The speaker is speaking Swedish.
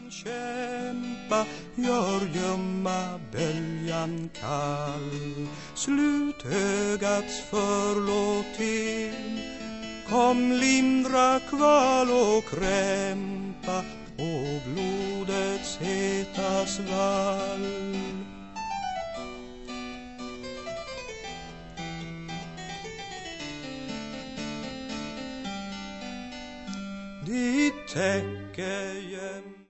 Kämpa, gör gömma böljan kall. Slut ögats förlåt till. Kom lindra kval och krämpa och blodets heta svall. Ditt täcke